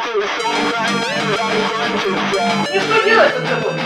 Мне что делать-то с тобой?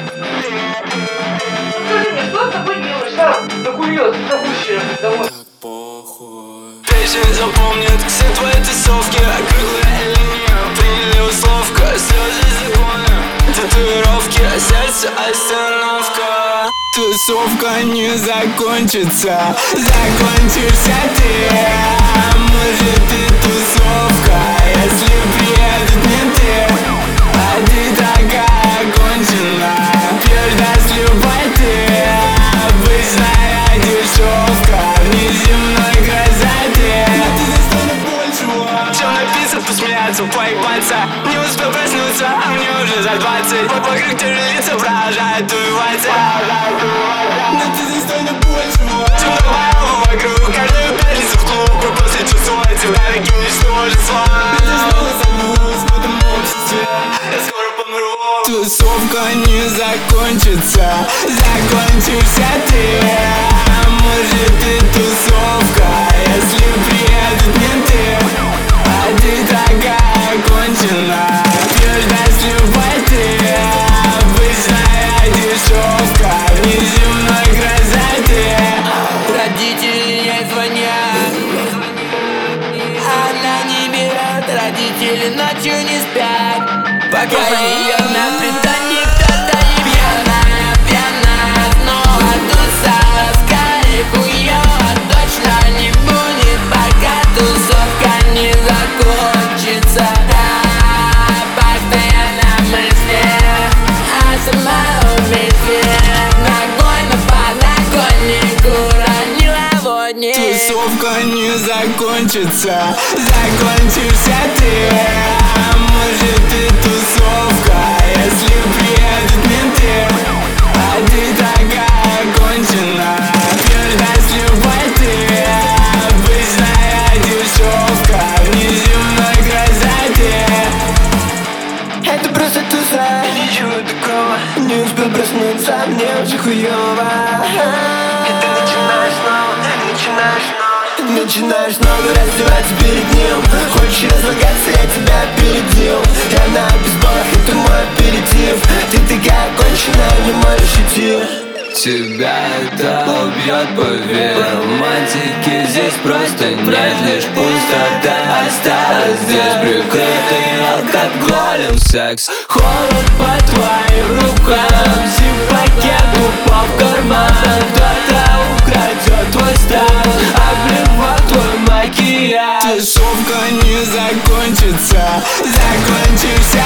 Скажи мне, что с тобой делаешь? Сам накурился, загущен разговор. Песня запомнит все твои тусовки, круглая линия, приняли условка, слезы законы, татуировки, сердце остановка. Тусовка не закончится, закончишься ты. Может и тусовка, если приедут менты, а ты такая конченая, пьешь до слюбой ты. Обычная дешевка, внеземной красоты. Но ты достойна большего, чем написано, посмеяться, поебаться. Не успел проснуться, а мне уже за 20. Вокруг тебе лица поражают убиваться. Но ты достойна большего, чем добавил вокруг. Каждую пятницу в клуб, после часов тебя таким ничтожеством. Ты снова забылась в этом обществе, я скоро помру. Тусовка не закончится, закончишься ты. Может и тусовка, если приедут менты, а ты такая конченая, пьешь до слюбой ты. Обычная дешевка, внеземной красоты. Родители ей звонят, она не берет, родители ночью не спят, пока ее на притоне кто-то не пьяная, пьяная. Снова тусовка и хуёво точно не будет, пока тусовка не закончится. Постоянно мысли о самоубийстве, ногой на подоконник уронила водник. Тусовка не закончится, закончишься ты. Может и тусовка, если приедут менты, а ты такая конченая, пьешь до слюбой ты. Обычная дешевка, внеземной красоты. Это просто туса, ничего такого. Не успел проснуться, мне уже хуёво. И ты начинаешь снова, начинаешь снова раздеваться перед ним. Хочешь разлагаться, я тебя опередил. Я на бейсболах, это мой аперитив. Ты такая конченая, не можешь идти. Тебя это убьет, поверь. Романтики здесь просто нет, лишь пустота осталась здесь, прикрытый алкоголем секс. Холод по твоим рукам, зип-пакет упал в карман. Кто-то украдет твой стан, обливал твой макияж. Тусовка не закончится, закончишься